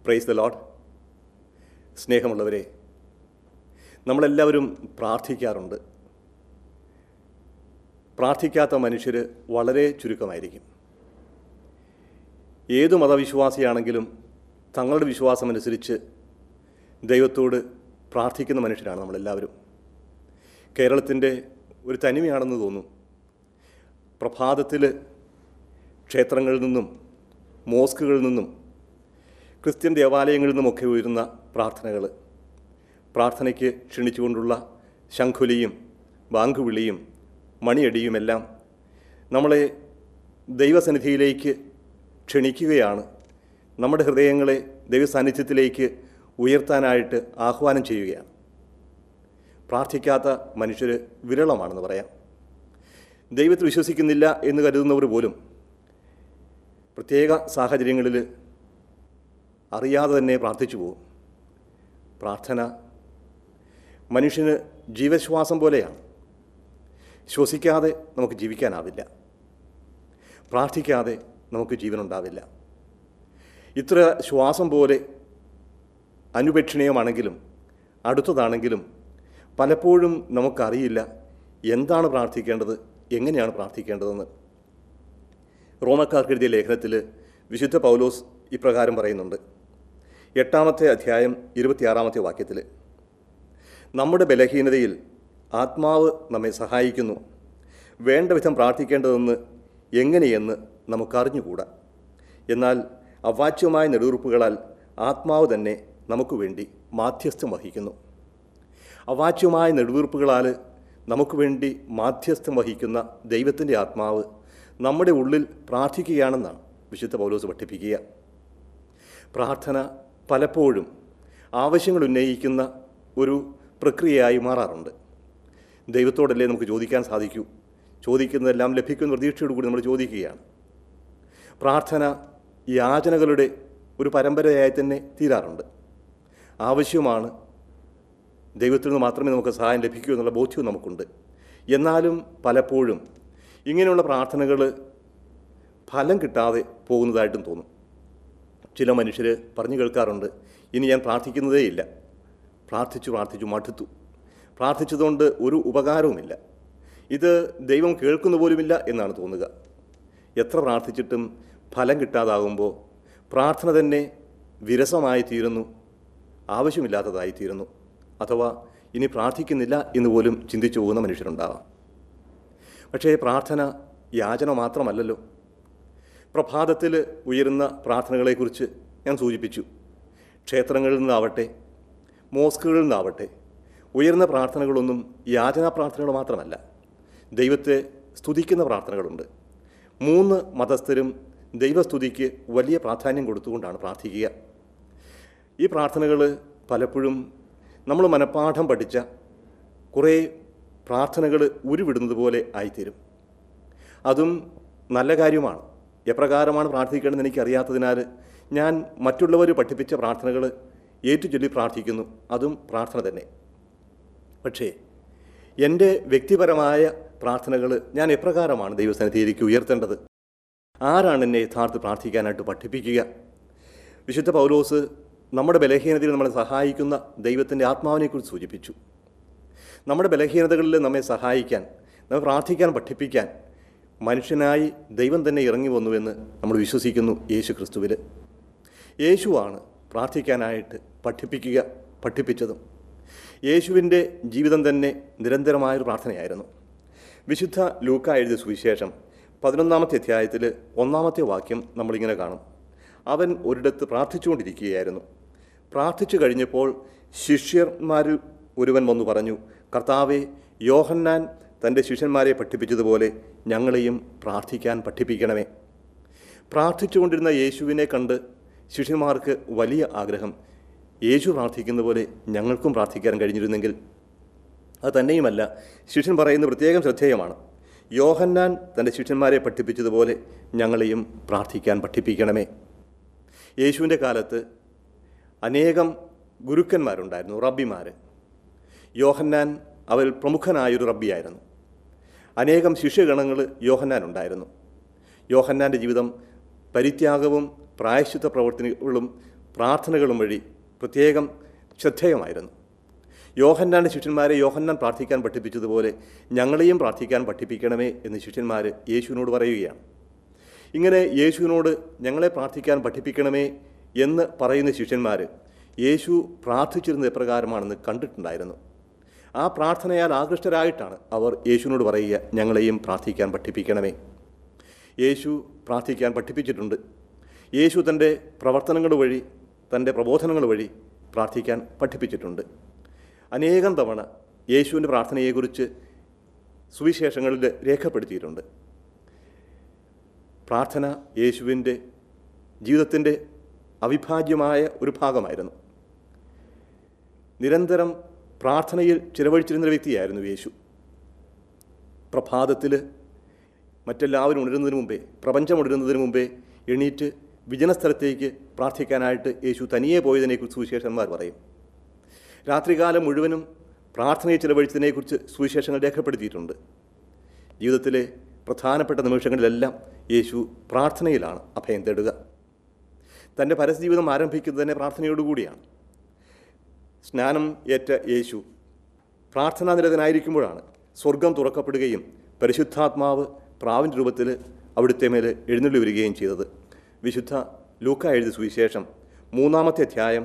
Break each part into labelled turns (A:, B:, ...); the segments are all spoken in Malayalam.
A: Price the Lord. സ്നേഹമുള്ളവരെ, നമ്മളെല്ലാവരും പ്രാർത്ഥിക്കാറുണ്ട്. പ്രാർത്ഥിക്കാത്ത മനുഷ്യർ വളരെ ചുരുക്കമായിരിക്കും. ഏതു മതവിശ്വാസിയാണെങ്കിലും തങ്ങളുടെ വിശ്വാസമനുസരിച്ച് ദൈവത്തോട് പ്രാർത്ഥിക്കുന്ന മനുഷ്യരാണ് നമ്മളെല്ലാവരും. കേരളത്തിൻ്റെ ഒരു തനിമയാണെന്ന് തോന്നും. പ്രഭാതത്തിൽ ക്ഷേത്രങ്ങളിൽ നിന്നും മോസ്കുകളിൽ നിന്നും ക്രിസ്ത്യൻ ദേവാലയങ്ങളിൽ നിന്നുമൊക്കെ ഉയരുന്ന പ്രാർത്ഥനകൾ, പ്രാർത്ഥനയ്ക്ക് ക്ഷണിച്ചുകൊണ്ടുള്ള ശംഖുലിയും ബാങ്കുവിളിയും മണിയടിയുമെല്ലാം നമ്മളെ ദൈവസന്നിധിയിലേക്ക് ക്ഷണിക്കുകയാണ്, നമ്മുടെ ഹൃദയങ്ങളെ ദൈവസാന്നിധ്യത്തിലേക്ക് ഉയർത്താനായിട്ട് ആഹ്വാനം ചെയ്യുകയാണ്. പ്രാർത്ഥിക്കാത്ത മനുഷ്യർ വിരളമാണെന്ന് പറയാം. ദൈവത്തിൽ വിശ്വസിക്കുന്നില്ല എന്ന് കരുതുന്നവർ പോലും പ്രത്യേക സാഹചര്യങ്ങളിൽ അറിയാതെ തന്നെ പ്രാർത്ഥിച്ചു പോകും. പ്രാർത്ഥന മനുഷ്യന് ജീവശ്വാസം പോലെയാണ്. ശ്വസിക്കാതെ നമുക്ക് ജീവിക്കാനാവില്ല. പ്രാർത്ഥിക്കാതെ നമുക്ക് ജീവനുണ്ടാവില്ല. ഇത്ര ശ്വാസം പോലെ അനുപേക്ഷണീയമാണെങ്കിലും അടുത്തതാണെങ്കിലും പലപ്പോഴും നമുക്കറിയില്ല എന്താണ് പ്രാർത്ഥിക്കേണ്ടത്, എങ്ങനെയാണ് പ്രാർത്ഥിക്കേണ്ടതെന്ന്. റോമക്കാർക്ക് എഴുതിയ ലേഖനത്തിൽ വിശുദ്ധ പൗലോസ് ഇപ്രകാരം പറയുന്നുണ്ട്. 8-ാമത്തെ അധ്യായം 26-ാമത്തെ വാക്യത്തിൽ, നമ്മുടെ ബലഹീനതയിൽ ആത്മാവ് നമ്മെ സഹായിക്കുന്നു, വേണ്ട വിധം പ്രാർത്ഥിക്കേണ്ടതെന്ന് എങ്ങനെയെന്ന് നമുക്കറിഞ്ഞുകൂടാ. എന്നാൽ അവാച്യമായ നെടുവീർപ്പുകളാൽ ആത്മാവ് തന്നെ നമുക്ക് വേണ്ടി മാധ്യസ്ഥം വഹിക്കുന്നു. അവാച്യമായ നെടുവീർപ്പുകളാൽ നമുക്ക് വേണ്ടി മാധ്യസ്ഥം വഹിക്കുന്ന ദൈവത്തിൻ്റെ ആത്മാവ് നമ്മുടെ ഉള്ളിൽ പ്രാർത്ഥിക്കുകയാണെന്നാണ് വിശുദ്ധ പൗലോസ് പഠിപ്പിക്കുക. പ്രാർത്ഥന പലപ്പോഴും ആവശ്യങ്ങൾ ഉന്നയിക്കുന്ന ഒരു പ്രക്രിയയായി മാറാറുണ്ട്. ദൈവത്തോടല്ലേ നമുക്ക് ചോദിക്കാൻ സാധിക്കൂ, ചോദിക്കുന്നതെല്ലാം ലഭിക്കുന്ന പ്രതീക്ഷയോടുകൂടി നമ്മൾ ചോദിക്കുകയാണ്. പ്രാർത്ഥന യാചനകളുടെ ഒരു പരമ്പരയായി തന്നെ തീരാറുണ്ട്. ആവശ്യമാണ്, ദൈവത്തിൽ നിന്ന് മാത്രമേ നമുക്ക് സഹായം ലഭിക്കൂ എന്നുള്ള ബോധ്യവും നമുക്കുണ്ട്. എന്നാലും പലപ്പോഴും ഇങ്ങനെയുള്ള പ്രാർത്ഥനകൾ ഫലം കിട്ടാതെ പോകുന്നതായിട്ടും തോന്നും. ചില മനുഷ്യർ പറഞ്ഞു കേൾക്കാറുണ്ട്, ഇനി ഞാൻ പ്രാർത്ഥിക്കുന്നതേ ഇല്ല, പ്രാർത്ഥിച്ചു മടുത്തു, പ്രാർത്ഥിച്ചതുകൊണ്ട് ഒരു ഉപകാരവുമില്ല, ഇത് ദൈവം കേൾക്കുന്ന പോലുമില്ല എന്നാണ് തോന്നുക. എത്ര പ്രാർത്ഥിച്ചിട്ടും ഫലം കിട്ടാതാകുമ്പോൾ പ്രാർത്ഥന തന്നെ വിരസമായി തീരുന്നു, ആവശ്യമില്ലാത്തതായി തീരുന്നു. അഥവാ ഇനി പ്രാർത്ഥിക്കുന്നില്ല എന്ന് പോലും ചിന്തിച്ചു പോകുന്ന മനുഷ്യരുണ്ടാവാം. പക്ഷേ പ്രാർത്ഥന യാചന മാത്രമല്ലല്ലോ. പ്രഭാതത്തിൽ ഉയരുന്ന പ്രാർത്ഥനകളെക്കുറിച്ച് ഞാൻ സൂചിപ്പിച്ചു. ക്ഷേത്രങ്ങളിൽ നിന്നാവട്ടെ മോസ്കുകളിൽ നിന്നാവട്ടെ ഉയർന്ന പ്രാർത്ഥനകളൊന്നും യാചനാ പ്രാർത്ഥനകൾ മാത്രമല്ല, ദൈവത്തെ സ്തുതിക്കുന്ന പ്രാർത്ഥനകളുണ്ട്. 3 മതസ്ഥരും ദൈവസ്തുതിക്ക് വലിയ പ്രാധാന്യം കൊടുത്തുകൊണ്ടാണ് പ്രാർത്ഥിക്കുക. ഈ പ്രാർത്ഥനകൾ പലപ്പോഴും നമ്മൾ മനഃപാഠം പഠിച്ച കുറേ പ്രാർത്ഥനകൾ ഉരുവിടുന്നത് പോലെ ആയിത്തീരും. അതും നല്ല കാര്യമാണ്. എപ്രകാരമാണ് പ്രാർത്ഥിക്കേണ്ടതെന്ന് എനിക്കറിയാത്തതിനാൽ ഞാൻ മറ്റുള്ളവർ പഠിപ്പിച്ച പ്രാർത്ഥനകൾ ഏറ്റുചൊല്ലി പ്രാർത്ഥിക്കുന്നു, അതും പ്രാർത്ഥന തന്നെ. പക്ഷേ എൻ്റെ വ്യക്തിപരമായ പ്രാർത്ഥനകൾ ഞാൻ എപ്രകാരമാണ് ദൈവസന്നിധിയിലേക്ക് ഉയർത്തേണ്ടത്? ആരാണ് എന്നെ യഥാർത്ഥ പ്രാർത്ഥിക്കാനായിട്ട് പഠിപ്പിക്കുക? വിശുദ്ധ പൗലോസ് നമ്മുടെ ബലഹീനതയിൽ നമ്മളെ സഹായിക്കുന്ന ദൈവത്തിൻ്റെ ആത്മാവിനെക്കുറിച്ച് സൂചിപ്പിച്ചു. നമ്മുടെ ബലഹീനതകളിൽ നമ്മെ സഹായിക്കാൻ, നമ്മെ പ്രാർത്ഥിക്കാൻ പഠിപ്പിക്കാൻ മനുഷ്യനായി ദൈവം തന്നെ ഇറങ്ങി വന്നുവെന്ന് നമ്മൾ വിശ്വസിക്കുന്നു. യേശു ക്രിസ്തുവിൽ യേശുവാണ് പ്രാർത്ഥിക്കാനായിട്ട് പഠിപ്പിച്ചതും. യേശുവിൻ്റെ ജീവിതം തന്നെ നിരന്തരമായൊരു പ്രാർത്ഥനയായിരുന്നു. വിശുദ്ധ ലൂക്ക എഴുതിയ സുവിശേഷം 11-ാമത്തെ അധ്യായത്തിൽ 1-ാമത്തെ വാക്യം നമ്മളിങ്ങനെ കാണും. അവൻ ഒരിടത്ത് പ്രാർത്ഥിച്ചുകൊണ്ടിരിക്കുകയായിരുന്നു. പ്രാർത്ഥിച്ചു കഴിഞ്ഞപ്പോൾ ശിഷ്യന്മാരിൽ ഒരുവൻ വന്നു പറഞ്ഞു, കർത്താവേ, യോഹന്നാൻ തൻ്റെ ശിഷ്യന്മാരെ പഠിപ്പിച്ചതുപോലെ ഞങ്ങളെയും പ്രാർത്ഥിക്കാൻ പഠിപ്പിക്കണമേ. പ്രാർത്ഥിച്ചുകൊണ്ടിരുന്ന യേശുവിനെ കണ്ട് ശിഷ്യന്മാർക്ക് വലിയ ആഗ്രഹം, യേശു പ്രാർത്ഥിക്കുന്ന പോലെ ഞങ്ങൾക്കും പ്രാർത്ഥിക്കാൻ കഴിഞ്ഞിരുന്നെങ്കിൽ. അത് തന്നെയുമല്ല, ശിഷ്യൻ പറയുന്ന പ്രത്യേകം ശ്രദ്ധേയമാണ്, യോഹന്നാൻ തൻ്റെ ശിഷ്യന്മാരെ പഠിപ്പിച്ചതുപോലെ ഞങ്ങളെയും പ്രാർത്ഥിക്കാൻ പഠിപ്പിക്കണമേ. യേശുവിൻ്റെ കാലത്ത് അനേകം ഗുരുക്കന്മാരുണ്ടായിരുന്നു, റബ്ബിമാർ. യോഹന്നാൻ അവരിൽ പ്രമുഖനായൊരു റബ്ബിയായിരുന്നു. അനേകം ശിഷ്യഗണങ്ങൾ യോഹന്നാനുണ്ടായിരുന്നു. യോഹന്നാൻ്റെ ജീവിതം പരിത്യാഗവും പ്രായശ്ചിത്ത പ്രവർത്തനങ്ങളും പ്രാർത്ഥനകളും വഴി പ്രത്യേകം ശ്രദ്ധേയമായിരുന്നു. യോഹന്നാൻ്റെ ശിഷ്യന്മാരെ യോഹന്നാൻ പ്രാർത്ഥിക്കാൻ പഠിപ്പിച്ചതുപോലെ ഞങ്ങളെയും പ്രാർത്ഥിക്കാൻ പഠിപ്പിക്കണമേ എന്ന് ശിഷ്യന്മാർ യേശുവിനോട് പറയുകയാണ്. ഇങ്ങനെ യേശുവിനോട് ഞങ്ങളെ പ്രാർത്ഥിക്കാൻ പഠിപ്പിക്കണമേ എന്ന് പറയുന്ന ശിഷ്യന്മാർ യേശു പ്രാർത്ഥിച്ചിരുന്നത് എപ്രകാരമാണെന്ന് കണ്ടിട്ടുണ്ടായിരുന്നു. ആ പ്രാർത്ഥനയാൽ ആകൃഷ്ടരായിട്ടാണ് അവർ യേശുവിനോട് പറയുക, ഞങ്ങളെയും പ്രാർത്ഥിക്കാൻ പഠിപ്പിക്കണമേ. യേശു പ്രാർത്ഥിക്കാൻ പഠിപ്പിച്ചിട്ടുണ്ട്. യേശു തൻ്റെ പ്രവർത്തനങ്ങൾ വഴി, തൻ്റെ പ്രബോധനങ്ങൾ വഴി പ്രാർത്ഥിക്കാൻ പഠിപ്പിച്ചിട്ടുണ്ട്. അനേകം തവണ യേശുവിൻ്റെ പ്രാർത്ഥനയെക്കുറിച്ച് സുവിശേഷങ്ങളിൽ രേഖപ്പെടുത്തിയിട്ടുണ്ട്. പ്രാർത്ഥന യേശുവിൻ്റെ ജീവിതത്തിൻ്റെ അവിഭാജ്യമായ ഒരു ഭാഗമായിരുന്നു. നിരന്തരം പ്രാർത്ഥനയിൽ ചിലവഴിച്ചിരുന്ന വ്യക്തിയായിരുന്നു യേശു. പ്രഭാതത്തിൽ മറ്റെല്ലാവരും ഉണരുന്നതിന് മുമ്പേ, പ്രപഞ്ചം ഉണരുന്നതിന് മുമ്പേ എണീറ്റ് വിജനസ്ഥലത്തേക്ക് പ്രാർത്ഥിക്കാനായിട്ട് യേശു തനിയെ പോയതിനെക്കുറിച്ച് സുവിശേഷന്മാർ പറയും. രാത്രികാലം മുഴുവനും പ്രാർത്ഥനയിൽ ചിലവഴിച്ചതിനെക്കുറിച്ച് സുവിശേഷങ്ങൾ രേഖപ്പെടുത്തിയിട്ടുണ്ട്. ജീവിതത്തിലെ പ്രധാനപ്പെട്ട നിമിഷങ്ങളിലെല്ലാം യേശു പ്രാർത്ഥനയിലാണ് അഭയം തേടുക. തൻ്റെ പരസ്യജീവിതം ആരംഭിക്കുന്നത് തന്നെ പ്രാർത്ഥനയോടുകൂടിയാണ്. സ്നാനം ഏറ്റ യേശു പ്രാർത്ഥനാനിരതനായിരിക്കുമ്പോഴാണ് സ്വർഗം തുറക്കപ്പെടുകയും പരിശുദ്ധാത്മാവ് പ്രാവിൻ്റെ രൂപത്തിൽ അവിടുത്തെ മേൽ എഴുന്നള്ളി വരികയും ചെയ്തത്. വിശുദ്ധ ലൂക്ക എഴുതിയ സുവിശേഷം 3-ാമത്തെ അധ്യായം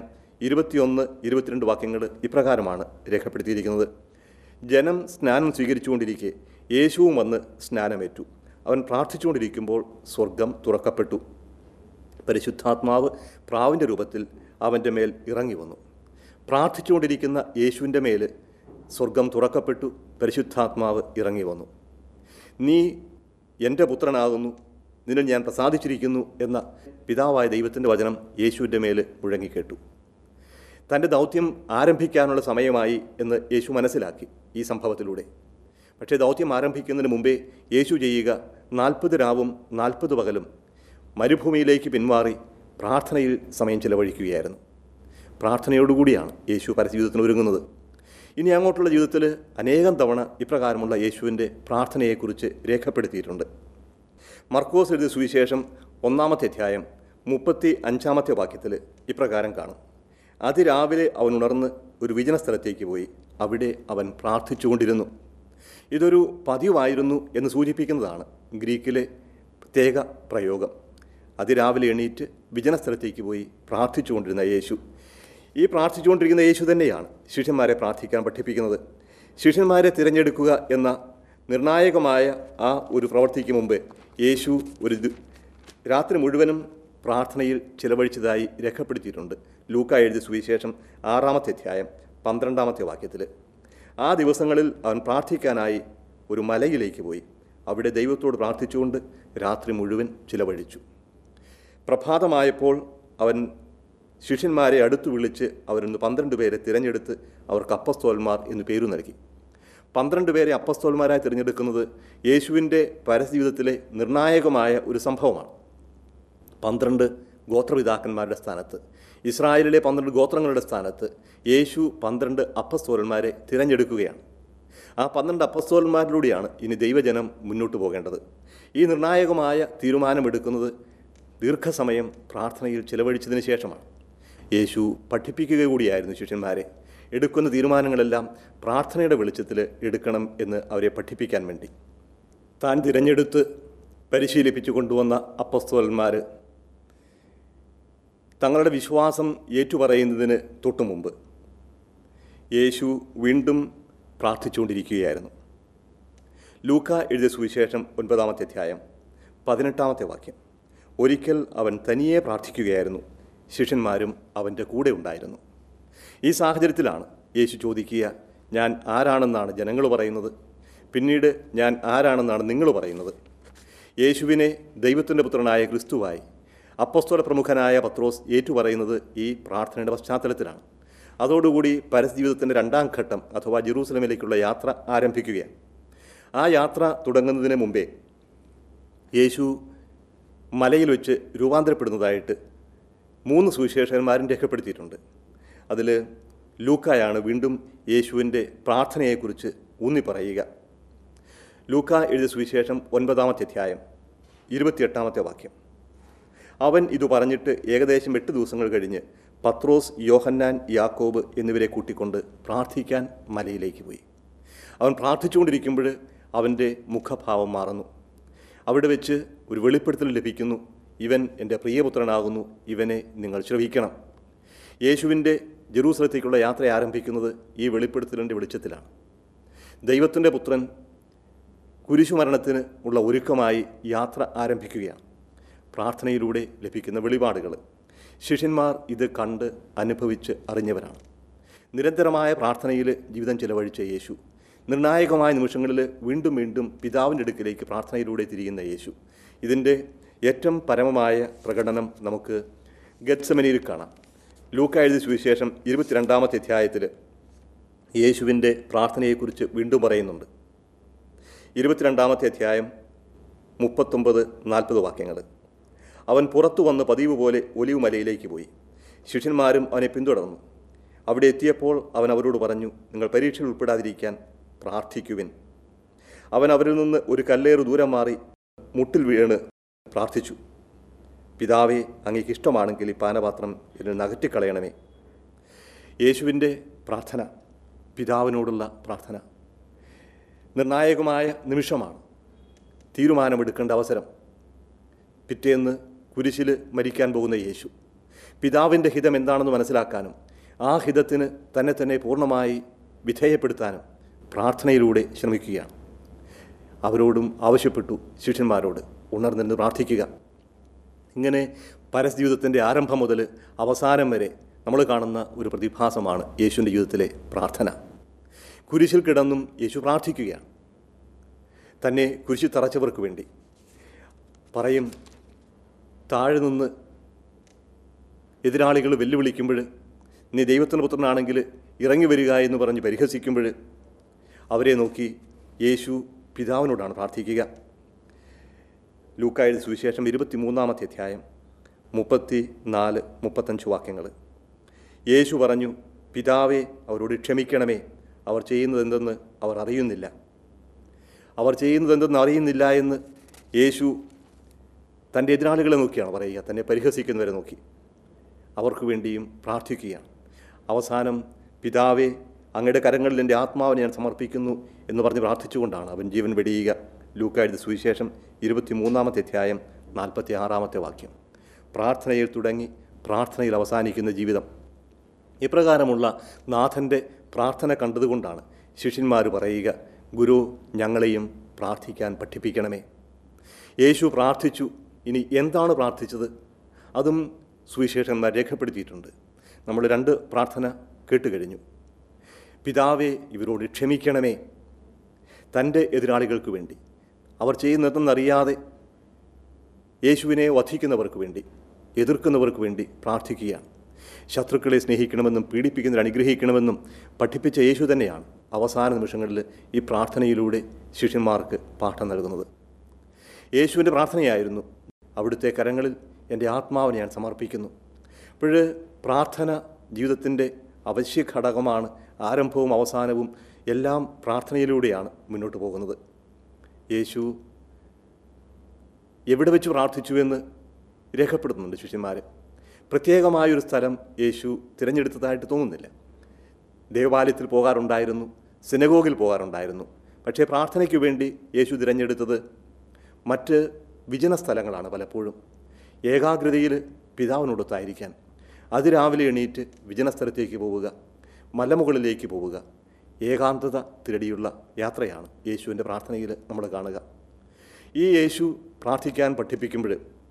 A: 21-22 വാക്യങ്ങൾ ഇപ്രകാരമാണ് രേഖപ്പെടുത്തിയിരിക്കുന്നത്. ജനം സ്നാനം സ്വീകരിച്ചുകൊണ്ടിരിക്കെ യേശുവും വന്ന് സ്നാനമേറ്റു. അവൻ പ്രാർത്ഥിച്ചുകൊണ്ടിരിക്കുമ്പോൾ സ്വർഗം തുറക്കപ്പെട്ടു. പരിശുദ്ധാത്മാവ് പ്രാവിൻ്റെ രൂപത്തിൽ അവൻ്റെ മേൽ ഇറങ്ങി വന്നു. പ്രാർത്ഥിച്ചുകൊണ്ടിരിക്കുന്ന യേശുവിൻ്റെ മേൽ സ്വർഗം തുറക്കപ്പെട്ടു, പരിശുദ്ധാത്മാവ് ഇറങ്ങി വന്നു. നീ എൻ്റെ പുത്രനാകുന്നു, നിന്നിൽ ഞാൻ പ്രസാദിച്ചിരിക്കുന്നു എന്ന പിതാവായ ദൈവത്തിൻ്റെ വചനം യേശുവിൻ്റെ മേൽ മുഴങ്ങിക്കേട്ടു. തൻ്റെ ദൗത്യം ആരംഭിക്കാനുള്ള സമയമായി എന്ന് യേശു മനസ്സിലാക്കി ഈ സംഭവത്തിലൂടെ. പക്ഷേ ദൗത്യം ആരംഭിക്കുന്നതിന് മുമ്പേ യേശു ചെയ്യുക 40 രാവും 40 പകലും മരുഭൂമിയിലേക്ക് പിന്മാറി പ്രാർത്ഥനയിൽ സമയം ചിലവഴിക്കുകയായിരുന്നു. പ്രാർത്ഥനയോടുകൂടിയാണ് യേശു പരസ്യജീവിതത്തിന് ഒരുങ്ങുന്നത്. ഇനി അങ്ങോട്ടുള്ള ജീവിതത്തിൽ അനേകം തവണ ഇപ്രകാരമുള്ള യേശുവിൻ്റെ പ്രാർത്ഥനയെക്കുറിച്ച് രേഖപ്പെടുത്തിയിട്ടുണ്ട്. മർക്കോസ് എഴുതിയ സുവിശേഷം 1-ാമത്തെ അധ്യായം 35-ാമത്തെ വാക്യത്തിൽ ഇപ്രകാരം കാണും. അതിരാവിലെ അവൻ ഉണർന്ന് ഒരു വിജന സ്ഥലത്തേക്ക് പോയി. അവിടെ അവൻ പ്രാർത്ഥിച്ചുകൊണ്ടിരുന്നു. ഇതൊരു പതിവായിരുന്നു എന്ന് സൂചിപ്പിക്കുന്നതാണ് ഗ്രീക്കിലെ പ്രത്യേക പ്രയോഗം. അതിരാവിലെ എണീറ്റ് വിജന സ്ഥലത്തേക്ക് പോയി പ്രാർത്ഥിച്ചുകൊണ്ടിരുന്ന യേശു. ഈ പ്രാർത്ഥിച്ചുകൊണ്ടിരിക്കുന്ന യേശു തന്നെയാണ് ശിഷ്യന്മാരെ പ്രാർത്ഥിക്കാൻ പഠിപ്പിക്കുന്നത്. ശിഷ്യന്മാരെ തിരഞ്ഞെടുക്കുക എന്ന നിർണായകമായ ആ ഒരു പ്രവൃത്തിക്ക് മുമ്പ് യേശു ഒരു രാത്രി മുഴുവനും പ്രാർത്ഥനയിൽ ചിലവഴിച്ചതായി രേഖപ്പെടുത്തിയിട്ടുണ്ട്. ലൂക്ക എഴുതിയ സുവിശേഷം 6-ാമത്തെ അധ്യായം 12-ാമത്തെ വാക്യത്തിൽ. ആ ദിവസങ്ങളിൽ അവൻ പ്രാർത്ഥിക്കാനായി ഒരു മലയിലേക്ക് പോയി. അവിടെ ദൈവത്തോട് പ്രാർത്ഥിച്ചുകൊണ്ട് രാത്രി മുഴുവൻ ചിലവഴിച്ചു. പ്രഭാതമായപ്പോൾ അവൻ ശിഷ്യന്മാരെ അടുത്തു വിളിച്ച് അവരിൽ നിന്ന് 12 പേരെ തിരഞ്ഞെടുത്ത് അവർക്ക് അപ്പസ്തോലന്മാർ എന്ന് പേരു നൽകി. 12 പേരെ അപ്പസ്തോലന്മാരായി തിരഞ്ഞെടുക്കുന്നത് യേശുവിൻ്റെ പരസ്യജീവിതത്തിലെ നിർണായകമായ ഒരു സംഭവമാണ്. 12 ഗോത്രപിതാക്കന്മാരുടെ സ്ഥാനത്ത്, ഇസ്രായേലിലെ 12 ഗോത്രങ്ങളുടെ സ്ഥാനത്ത് യേശു 12 അപ്പസ്തോലന്മാരെ തിരഞ്ഞെടുക്കുകയാണ്. ആ 12 അപ്പസ്തോലന്മാരിലൂടെയാണ് ഇനി ദൈവജനം മുന്നോട്ട് പോകേണ്ടത്. ഈ നിർണായകമായ തീരുമാനമെടുക്കുന്നത് ദീർഘസമയം പ്രാർത്ഥനയിൽ ചിലവഴിച്ചതിന് ശേഷമാണ്. യേശു പഠിപ്പിക്കുക കൂടിയായിരുന്നു ശിഷ്യന്മാരെ. എടുക്കുന്ന തീരുമാനങ്ങളെല്ലാം പ്രാർത്ഥനയുടെ വെളിച്ചത്തിൽ എടുക്കണം എന്ന് അവരെ പഠിപ്പിക്കാൻ വേണ്ടി. താൻ തിരഞ്ഞെടുത്ത് പരിശീലിപ്പിച്ചു കൊണ്ടുവന്ന അപ്പസ്തോലന്മാർ തങ്ങളുടെ വിശ്വാസം ഏറ്റുപറയുന്നതിന് തൊട്ടു മുമ്പ് യേശു വീണ്ടും പ്രാർത്ഥിച്ചുകൊണ്ടിരിക്കുകയായിരുന്നു. ലൂക്ക എഴുതിയ സുവിശേഷം 9-ാമത്തെ അധ്യായം 18-ാമത്തെ വാക്യം. ഒരിക്കൽ അവൻ തനിയെ പ്രാർത്ഥിക്കുകയായിരുന്നു, ശിഷ്യന്മാരും അവൻ്റെ കൂടെ ഉണ്ടായിരുന്നു. ഈ സാഹചര്യത്തിലാണ് യേശു ചോദിക്കുക, ഞാൻ ആരാണെന്നാണ് ജനങ്ങൾ പറയുന്നത്? പിന്നീട് ഞാൻ ആരാണെന്നാണ് നിങ്ങൾ പറയുന്നത്? യേശുവിനെ ദൈവത്തിൻ്റെ പുത്രനായ ക്രിസ്തുവായി അപ്പസ്തോല പ്രമുഖനായ പത്രോസ് ഏറ്റുപറയുന്നത് ഈ പ്രാർത്ഥനയുടെ പശ്ചാത്തലത്തിലാണ്. അതോടുകൂടി പരസ്യജീവിതത്തിൻ്റെ 2-ാം ഘട്ടം അഥവാ ജെറൂസലമിലേക്കുള്ള യാത്ര ആരംഭിക്കുകയാണ്. ആ യാത്ര തുടങ്ങുന്നതിന് മുമ്പേ യേശു മലയിൽ വെച്ച് രൂപാന്തരപ്പെടുന്നതായിട്ട് 3 സുവിശേഷകന്മാരും രേഖപ്പെടുത്തിയിട്ടുണ്ട്. അതിൽ ലൂക്കായാണ് വീണ്ടും യേശുവിൻ്റെ പ്രാർത്ഥനയെക്കുറിച്ച് ഊന്നി പറയുക. ലൂക്ക എഴുതിയ സുവിശേഷം 9-ാമത്തെ അധ്യായം 28-ാമത്തെ വാക്യം. അവൻ ഇത് പറഞ്ഞിട്ട് ഏകദേശം 8 ദിവസങ്ങൾ കഴിഞ്ഞ് പത്രോസ്, യോഹന്നാൻ, യാക്കോബ് എന്നിവരെ കൂട്ടിക്കൊണ്ട് പ്രാർത്ഥിക്കാൻ മലയിലേക്ക് പോയി. അവൻ പ്രാർത്ഥിച്ചുകൊണ്ടിരിക്കുമ്പോൾ അവൻ്റെ മുഖഭാവം മാറുന്നു. അവിടെ വെച്ച് ഒരു വെളിപ്പെടുത്തൽ ലഭിക്കുന്നു. ഇവൻ എൻ്റെ പ്രിയപുത്രനാകുന്നു, ഇവനെ നിങ്ങൾ ശ്രവിക്കണം. യേശുവിൻ്റെ ജെറൂസലത്തേക്കുള്ള യാത്ര ആരംഭിക്കുന്നത് ഈ വെളിപ്പെടുത്തലിൻ്റെ വെളിച്ചത്തിലാണ്. ദൈവത്തിൻ്റെ പുത്രൻ കുരിശുമരണത്തിന് ഉള്ള ഒരുക്കമായി യാത്ര ആരംഭിക്കുകയാണ്. പ്രാർത്ഥനയിലൂടെ ലഭിക്കുന്ന വെളിപാടുകൾ ശിഷ്യന്മാർ ഇത് കണ്ട് അനുഭവിച്ച് അറിഞ്ഞവരാണ്. നിരന്തരമായ പ്രാർത്ഥനയിൽ ജീവിതം ചെലവഴിച്ച യേശു, നിർണായകമായ നിമിഷങ്ങളിൽ വീണ്ടും വീണ്ടും പിതാവിൻ്റെ അടുക്കിലേക്ക് പ്രാർത്ഥനയിലൂടെ തിരിയുന്ന യേശു, ഇതിൻ്റെ ഏറ്റവും പരമമായ പ്രകടനം നമുക്ക് ഗെത്സമനിയിൽ കാണാം. ലൂക്ക എഴുതിയ സുവിശേഷം 22-ാമത്തെ അധ്യായത്തിൽ യേശുവിൻ്റെ പ്രാർത്ഥനയെക്കുറിച്ച് വീണ്ടും പറയുന്നുണ്ട്. 22-ാമത്തെ അധ്യായം 39-40 വാക്യങ്ങൾ. അവൻ പുറത്തു വന്ന് പതിവ് പോലെ ഒലിവ് മലയിലേക്ക് പോയി. ശിഷ്യന്മാരും അവനെ പിന്തുടർന്നു. അവിടെ എത്തിയപ്പോൾ അവൻ അവരോട് പറഞ്ഞു, നിങ്ങൾ പരീക്ഷയിൽ ഉൾപ്പെടാതിരിക്കാൻ പ്രാർത്ഥിക്കുവിൻ. അവൻ അവരിൽ നിന്ന് ഒരു കല്ലേറ് ദൂരം മാറി മുട്ടിൽ വീണ് പ്രാർത്ഥിച്ചു, പിതാവേ, അങ്ങേക്ക് ഇഷ്ടമാണെങ്കിൽ ഈ പാനപാത്രം ഇതിൽ നകറ്റിക്കളയണമേ. യേശുവിൻ്റെ പ്രാർത്ഥന, പിതാവിനോടുള്ള പ്രാർത്ഥന നിർണായകമായ നിമിഷമാണ്. തീരുമാനമെടുക്കേണ്ട അവസരം. പിറ്റേന്ന് കുരിശിൽ മരിക്കാൻ പോകുന്ന യേശു പിതാവിൻ്റെ ഹിതം എന്താണെന്ന് മനസ്സിലാക്കാനും ആ ഹിതത്തിന് തന്നെ പൂർണ്ണമായി വിധേയപ്പെടുത്താനും പ്രാർത്ഥനയിലൂടെ ശ്രമിക്കുകയാണ്. അവരോടും ആവശ്യപ്പെട്ടു, ശിഷ്യന്മാരോട് ഉണർന്നിരുന്ന് പ്രാർത്ഥിക്കുക. ഇങ്ങനെ പരസ്യജീവിതത്തിൻ്റെ ആരംഭം മുതൽ അവസാനം വരെ നമ്മൾ കാണുന്ന ഒരു പ്രതിഭാസമാണ് യേശുവിൻ്റെ ജീവിതത്തിലെ പ്രാർത്ഥന. കുരിശിൽ കിടന്നും യേശു പ്രാർത്ഥിക്കുകയാണ്. തന്നെ കുരിശിൽ തറച്ചവർക്ക് വേണ്ടി പറയും, താഴെ നിന്ന് എതിരാളികൾ വെല്ലുവിളിക്കുമ്പോൾ നീ ദൈവത്തിൻ്റെ പുത്രനാണെങ്കിൽ ഇറങ്ങി വരിക എന്ന് പറഞ്ഞ് പരിഹസിക്കുമ്പോൾ അവരെ നോക്കി യേശു പിതാവിനോടാണ് പ്രാർത്ഥിക്കുക. ലൂക്ക എഴുതിയ സുവിശേഷം 23-ാമത്തെ അധ്യായം 34-35 വാക്യങ്ങൾ. യേശു പറഞ്ഞു, പിതാവേ, അവരോട് ക്ഷമിക്കണമേ, അവർ ചെയ്യുന്നതെന്തെന്ന് അവർ അറിയുന്നില്ല. അവർ ചെയ്യുന്നതെന്തെന്ന് അറിയുന്നില്ല എന്ന് യേശു തൻ്റെ എതിരാളികളെ നോക്കിയാണ് പറയുക, തന്നെ പരിഹസിക്കുന്നവരെ നോക്കി. അവർക്ക് വേണ്ടിയും പ്രാർത്ഥിക്കുകയാണ്. അവസാനം, പിതാവേ, അങ്ങയുടെ കരങ്ങളിൽ എൻ്റെ ആത്മാവിനെ ഞാൻ സമർപ്പിക്കുന്നു എന്ന് പറഞ്ഞ് പ്രാർത്ഥിച്ചുകൊണ്ടാണ് അവൻ ജീവൻ വെടിയുക. ലൂക്ക എഴുതിയ സുവിശേഷം 23-ാമത്തെ അധ്യായം 46-ാമത്തെ വാക്യം. പ്രാർത്ഥനയിൽ തുടങ്ങി പ്രാർത്ഥനയിൽ അവസാനിക്കുന്ന ജീവിതം. ഇപ്രകാരമുള്ള നാഥൻ്റെ പ്രാർത്ഥന കണ്ടതുകൊണ്ടാണ് ശിഷ്യന്മാർ പറയുക, ഗുരു, ഞങ്ങളെയും പ്രാർത്ഥിക്കാൻ പഠിപ്പിക്കണമേ. യേശു പ്രാർത്ഥിച്ചു. ഇനി എന്താണ് പ്രാർത്ഥിച്ചത്? അതും സുവിശേഷന്മാർ രേഖപ്പെടുത്തിയിട്ടുണ്ട്. നമ്മൾ 2 പ്രാർത്ഥന കേട്ടുകഴിഞ്ഞു. പിതാവേ, ഇവരോട് ക്ഷമിക്കണമേ. തൻ്റെ എതിരാളികൾക്ക് വേണ്ടി, അവർ ചെയ്യുന്നതെന്നറിയാതെ യേശുവിനെ വധിക്കുന്നവർക്ക് വേണ്ടി, എതിർക്കുന്നവർക്ക് വേണ്ടി പ്രാർത്ഥിക്കുകയാണ്. ശത്രുക്കളെ സ്നേഹിക്കണമെന്നും പീഡിപ്പിക്കുന്നവരെ അനുഗ്രഹിക്കണമെന്നും പഠിപ്പിച്ച യേശു തന്നെയാണ് അവസാന നിമിഷങ്ങളിൽ ഈ പ്രാർത്ഥനയിലൂടെ ശിഷ്യന്മാർക്ക് പാഠം നൽകുന്നത്. യേശുവിൻ്റെ പ്രാർത്ഥനയായിരുന്നു, അവിടുത്തെ കരങ്ങളിൽ എൻ്റെ ആത്മാവിനെ ഞാൻ സമർപ്പിക്കുന്നു. അപ്പോൾ പ്രാർത്ഥന ജീവിതത്തിൻ്റെ അവശ്യ ഘടകമാണ്. ആരംഭവും അവസാനവും എല്ലാം പ്രാർത്ഥനയിലൂടെയാണ് മുന്നോട്ട് പോകുന്നത്. യേശു എവിടെ വെച്ച് പ്രാർത്ഥിച്ചുവെന്ന് രേഖപ്പെടുത്തുന്നുണ്ട് ശിഷ്യന്മാർ. പ്രത്യേകമായൊരു സ്ഥലം യേശു തിരഞ്ഞെടുത്തതായിട്ട് തോന്നുന്നില്ല. ദേവാലയത്തിൽ പോകാറുണ്ടായിരുന്നു, സിനഗോഗിൽ പോകാറുണ്ടായിരുന്നു. പക്ഷേ പ്രാർത്ഥനയ്ക്ക് വേണ്ടി യേശു തിരഞ്ഞെടുത്തത് മറ്റ് വിജന സ്ഥലങ്ങളാണ്. പലപ്പോഴും ഏകാഗ്രതയിൽ പിതാവിനോടൊത്തായിരിക്കാൻ അതിരാവിലെ എണീറ്റ് വിജനസ്ഥലത്തേക്ക് പോവുക, മലമുകളിലേക്ക് പോവുക, ഏകാന്തത തേടിയുള്ള യാത്രയാണ് യേശുവിൻ്റെ പ്രാർത്ഥനയിൽ നമ്മൾ കാണുക. ഈ യേശു പ്രാർത്ഥിക്കാൻ പഠിപ്പിക്കുമ്പോൾ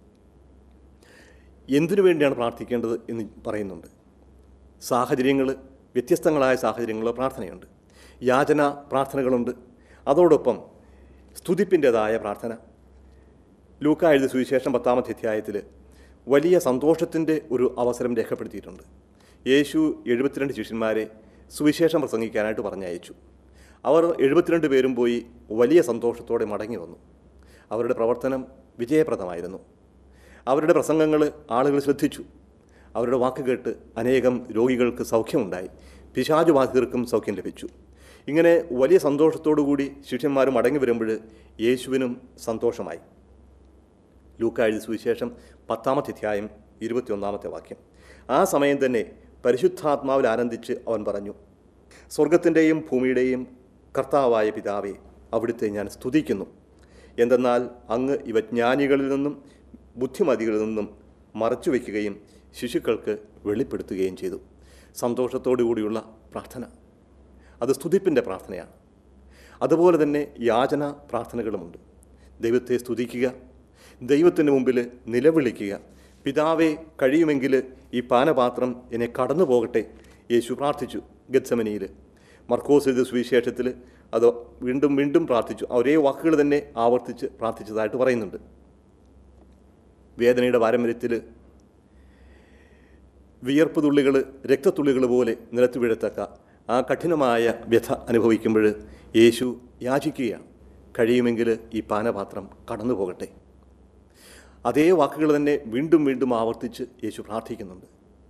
A: എന്തിനു വേണ്ടിയാണ് പ്രാർത്ഥിക്കേണ്ടത് എന്ന് പറയുന്നുണ്ട്. സാഹചര്യങ്ങൾ, വ്യത്യസ്തങ്ങളായ സാഹചര്യങ്ങളിൽ പ്രാർത്ഥനയുണ്ട്. യാചന പ്രാർത്ഥനകളുണ്ട്. അതോടൊപ്പം സ്തുതിപ്പിൻ്റെതായ പ്രാർത്ഥന. ലൂക്ക എഴുതിയ സുവിശേഷം 10-ാമത്തെ അധ്യായത്തിൽ വലിയ സന്തോഷത്തിൻ്റെ ഒരു അവസരം രേഖപ്പെടുത്തിയിട്ടുണ്ട്. യേശു 72 ശിഷ്യന്മാരെ സുവിശേഷം പ്രസംഗിക്കാനായിട്ട് പറഞ്ഞയച്ചു. അവർ 72 പേരും പോയി വലിയ സന്തോഷത്തോടെ മടങ്ങി വന്നു. അവരുടെ പ്രവർത്തനം വിജയപ്രദമായിരുന്നു. അവരുടെ പ്രസംഗങ്ങൾ ആളുകൾ ശ്രദ്ധിച്ചു. അവരുടെ വാക്ക് കേട്ട് അനേകം രോഗികൾക്ക് സൗഖ്യമുണ്ടായി, പിശാചുബാധിതർക്കും സൗഖ്യം ലഭിച്ചു. ഇങ്ങനെ വലിയ സന്തോഷത്തോടുകൂടി ശിഷ്യന്മാർ മടങ്ങി വരുമ്പോൾ യേശുവിനും സന്തോഷമായി. ലൂക്ക എഴുതിയ സുവിശേഷം 10-ാമത്തെ അധ്യായം 21-ാമത്തെ വാക്യം. ആ സമയം തന്നെ പരിശുദ്ധാത്മാവിൽ ആനന്ദിച്ച് അവൻ പറഞ്ഞു, സ്വർഗത്തിൻ്റെയും ഭൂമിയുടെയും കർത്താവായ പിതാവേ, അവിടുത്തെ ഞാൻ സ്തുതിക്കുന്നു. എന്തെന്നാൽ അങ്ങ് ഇവ ജ്ഞാനികളിൽ നിന്നും ബുദ്ധിമതികളിൽ നിന്നും മറച്ചു വയ്ക്കുകയും ശിശുക്കൾക്ക് വെളിപ്പെടുത്തുകയും ചെയ്തു. സന്തോഷത്തോടു കൂടിയുള്ള പ്രാർത്ഥന, അത് സ്തുതിപ്പിൻ്റെ പ്രാർത്ഥനയാണ്. അതുപോലെ തന്നെ യാചന പ്രാർത്ഥനകളുമുണ്ട്. ദൈവത്തെ സ്തുതിക്കുക, ദൈവത്തിന് മുമ്പിൽ നിലവിളിക്കുക. പിതാവേ, കഴിയുമെങ്കിൽ ഈ പാനപാത്രം എന്നെ കടന്നു പോകട്ടെ. യേശു പ്രാർത്ഥിച്ചു ഗെത്സമനിയിൽ. മർക്കോസ് എഴുതിയ സുവിശേഷത്തിൽ അത് വീണ്ടും വീണ്ടും പ്രാർത്ഥിച്ചു. ഒരേ വാക്കുകൾ തന്നെ ആവർത്തിച്ച് പ്രാർത്ഥിച്ചതായിട്ട് പറയുന്നുണ്ട്. വേദനയുടെ പാരമ്പര്യത്തിൽ വിയർപ്പ് തുള്ളികൾ രക്തത്തുള്ളികൾ പോലെ നിലത്ത് വീഴത്തക്ക ആ കഠിനമായ വ്യഥ അനുഭവിക്കുമ്പോൾ യേശു യാചിക്കുകയാണ്, കഴിയുമെങ്കിൽ ഈ പാനപാത്രം കടന്നു പോകട്ടെ. അതേ വാക്കുകൾ തന്നെ വീണ്ടും വീണ്ടും ആവർത്തിച്ച് യേശു പ്രാർത്ഥിക്കുന്നുണ്ട്.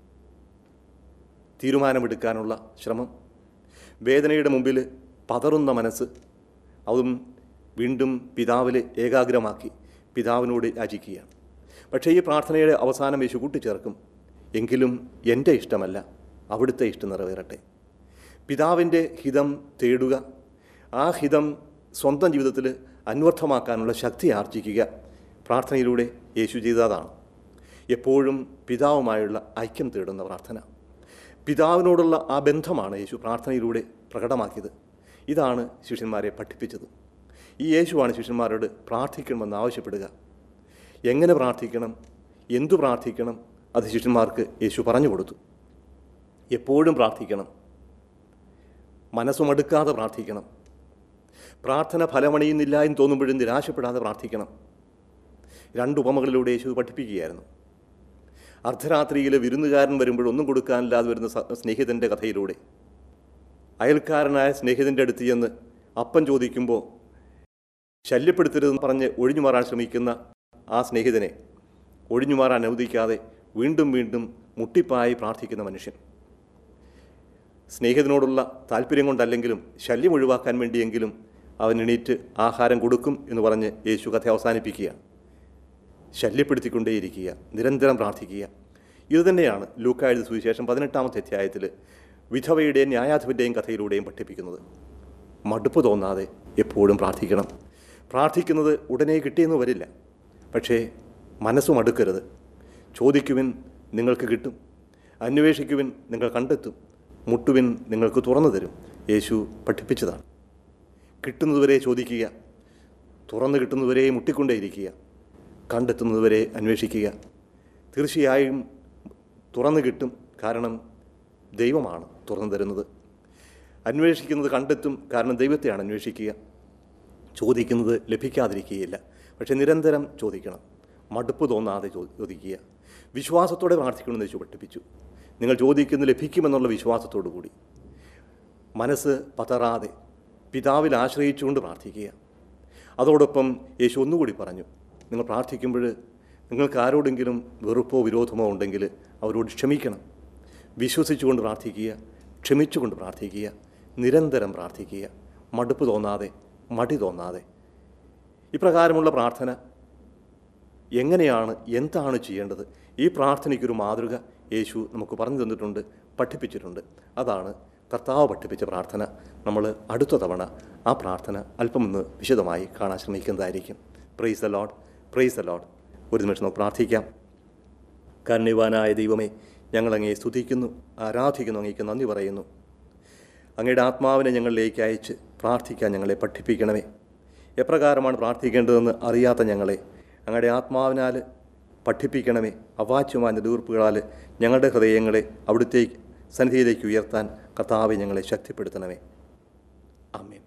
A: തീരുമാനമെടുക്കാനുള്ള ശ്രമം, വേദനയുടെ മുമ്പിൽ പതറുന്ന മനസ്സ്, അതും വീണ്ടും പിതാവിൽ ഏകാഗ്രമാക്കി പിതാവിനോട് യാചിക്കുകയാണ്. പക്ഷേ ഈ പ്രാർത്ഥനയുടെ അവസാനം യേശു കൂട്ടിച്ചേർക്കും, എങ്കിലും എൻ്റെ ഇഷ്ടമല്ല, അവിടുത്തെ ഇഷ്ടം നിറവേറട്ടെ. പിതാവിൻ്റെ ഹിതം തേടുക, ആ ഹിതം സ്വന്തം ജീവിതത്തിൽ അന്വർത്ഥമാക്കാനുള്ള ശക്തി ആർജിക്കുക പ്രാർത്ഥനയിലൂടെ യേശു ചെയ്തതാണ്. എപ്പോഴും പിതാവുമായുള്ള ഐക്യം തേടുന്ന പ്രാർത്ഥന, പിതാവിനോടുള്ള ആ ബന്ധമാണ് യേശു പ്രാർത്ഥനയിലൂടെ പ്രകടമാക്കിയത്. ഇതാണ് ശിഷ്യന്മാരെ പഠിപ്പിച്ചത്. ഈ യേശുവാണ് ശിഷ്യന്മാരോട് പ്രാർത്ഥിക്കണമെന്ന് ആവശ്യപ്പെടുക. എങ്ങനെ പ്രാർത്ഥിക്കണം, എന്തു പ്രാർത്ഥിക്കണം, അത് ശിഷ്യന്മാർക്ക് യേശു പറഞ്ഞു കൊടുത്തു. എപ്പോഴും പ്രാർത്ഥിക്കണം, മനസ്സുമടുക്കാതെ പ്രാർത്ഥിക്കണം. പ്രാർത്ഥന ഫലമണിയുന്നില്ല എന്ന് തോന്നുമ്പോഴും നിരാശപ്പെടാതെ പ്രാർത്ഥിക്കണം. 2 ഉപമകളിലൂടെ യേശു പഠിപ്പിക്കുകയായിരുന്നു. അർദ്ധരാത്രിയിൽ വിരുന്നുകാരൻ വരുമ്പോൾ ഒന്നും കൊടുക്കാനില്ലാതെ വരുന്ന സ്നേഹിതൻ്റെ കഥയിലൂടെ, അയൽക്കാരനായ സ്നേഹിതൻ്റെ അടുത്ത് ചെന്ന് അപ്പം ചോദിക്കുമ്പോൾ ശല്യപ്പെടുത്തരുതെന്ന് പറഞ്ഞ് ഒഴിഞ്ഞുമാറാൻ ശ്രമിക്കുന്ന ആ സ്നേഹിതനെ ഒഴിഞ്ഞുമാറാൻ അനുവദിക്കാതെ വീണ്ടും വീണ്ടും മുട്ടിപ്പായി പ്രാർത്ഥിക്കുന്ന മനുഷ്യൻ. സ്നേഹിതനോടുള്ള താല്പര്യം കൊണ്ടല്ലെങ്കിലും ശല്യം ഒഴിവാക്കാൻ വേണ്ടിയെങ്കിലും അവൻ എണീറ്റ് ആഹാരം കൊടുക്കും എന്ന് പറഞ്ഞ് യേശു കഥ അവസാനിപ്പിക്കുകയാണ്. ശല്യപ്പെടുത്തിക്കൊണ്ടേയിരിക്കുക, നിരന്തരം പ്രാർത്ഥിക്കുക. ഇതുതന്നെയാണ് ലൂക്കാ എഴുതിയ സുവിശേഷം 18-ാമത്തെ അധ്യായത്തിൽ വിധവയുടെയും ന്യായാധിപൻ്റെയും കഥയിലൂടെയും പഠിപ്പിക്കുന്നത്. മടുപ്പ് തോന്നാതെ എപ്പോഴും പ്രാർത്ഥിക്കണം. പ്രാർത്ഥിക്കുന്നത് ഉടനെ കിട്ടിയെന്ന് വരില്ല, പക്ഷേ മനസ്സ് മടുക്കരുത്. ചോദിക്കുവിൻ, നിങ്ങൾക്ക് കിട്ടും. അന്വേഷിക്കുവിൻ, നിങ്ങൾ കണ്ടെത്തും. മുട്ടുവിൻ, നിങ്ങൾക്ക് തുറന്നു തരും. യേശു പഠിപ്പിച്ചതാണ്. കിട്ടുന്നതുവരെ ചോദിക്കുക, തുറന്നു കിട്ടുന്നതുവരെ മുട്ടിക്കൊണ്ടേയിരിക്കുക, കണ്ടെത്തുന്നതുവരെ അന്വേഷിക്കുക. തീർച്ചയായും തുറന്നു കിട്ടും, കാരണം ദൈവമാണ് തുറന്നു തരുന്നത്. അന്വേഷിക്കുന്നത് കണ്ടെത്തും, കാരണം ദൈവത്തെയാണ് അന്വേഷിക്കുക. ചോദിക്കുന്നത് ലഭിക്കാതിരിക്കുകയില്ല, പക്ഷെ നിരന്തരം ചോദിക്കണം. മടുപ്പ് തോന്നാതെ ചോദിക്കുക. വിശ്വാസത്തോടെ പ്രാർത്ഥിക്കണമെന്ന് യേശു പഠിപ്പിച്ചു. നിങ്ങൾ ചോദിക്കുന്നത് ലഭിക്കുമെന്നുള്ള വിശ്വാസത്തോടു കൂടി, മനസ്സ് പതറാതെ പിതാവിൽ ആശ്രയിച്ചുകൊണ്ട് പ്രാർത്ഥിക്കുക. അതോടൊപ്പം യേശു ഒന്നുകൂടി പറഞ്ഞു, നിങ്ങൾ പ്രാർത്ഥിക്കുമ്പോൾ നിങ്ങൾക്ക് ആരോടെങ്കിലും വെറുപ്പോ വിരോധമോ ഉണ്ടെങ്കിൽ അവരോട് ക്ഷമിക്കണം. വിശ്വസിച്ചുകൊണ്ട് പ്രാർത്ഥിക്കുക, ക്ഷമിച്ചുകൊണ്ട് പ്രാർത്ഥിക്കുക, നിരന്തരം പ്രാർത്ഥിക്കുക, മടുപ്പ് തോന്നാതെ, മടി തോന്നാതെ. ഇപ്രകാരമുള്ള പ്രാർത്ഥന എങ്ങനെയാണ്, എന്താണ് ചെയ്യേണ്ടത്, ഈ പ്രാർത്ഥനയ്ക്കൊരു മാതൃക യേശു നമുക്ക് പറഞ്ഞു തന്നിട്ടുണ്ട്, പഠിപ്പിച്ചിട്ടുണ്ട്. അതാണ് കർത്താവ് പഠിപ്പിച്ച പ്രാർത്ഥന. നമ്മൾ അടുത്ത തവണ ആ പ്രാർത്ഥന അല്പമൊന്ന് വിശദമായി കാണാൻ ശ്രമിക്കുന്നതായിരിക്കും. Praise the Lord, praise the Lord. ഒരു നിമിഷം നമുക്ക് പ്രാർത്ഥിക്കാം. കാരുണ്യവാനായ ദൈവമേ, ഞങ്ങളങ്ങയെ സ്തുതിക്കുന്നു, ആരാധിക്കുന്നു, അങ്ങേക്ക് നന്ദി പറയുന്നു. അങ്ങയുടെ ആത്മാവിനെ ഞങ്ങളിലേക്ക് അയച്ച് പ്രാർത്ഥിക്കാൻ ഞങ്ങളെ പഠിപ്പിക്കണമേ. എപ്രകാരമാണ് പ്രാർത്ഥിക്കേണ്ടതെന്ന് അറിയാത്ത ഞങ്ങളെ അങ്ങയുടെ ആത്മാവിനാൽ പഠിപ്പിക്കണമേ. അവാച്യമായ നെടുവീർപ്പുകളാൽ ഞങ്ങളുടെ ഹൃദയങ്ങളെ അവിടുത്തെ സന്നിധിയിലേക്ക് ഉയർത്താൻ കർത്താവെ ഞങ്ങളെ ശക്തിപ്പെടുത്തണമേ. ആമേൻ.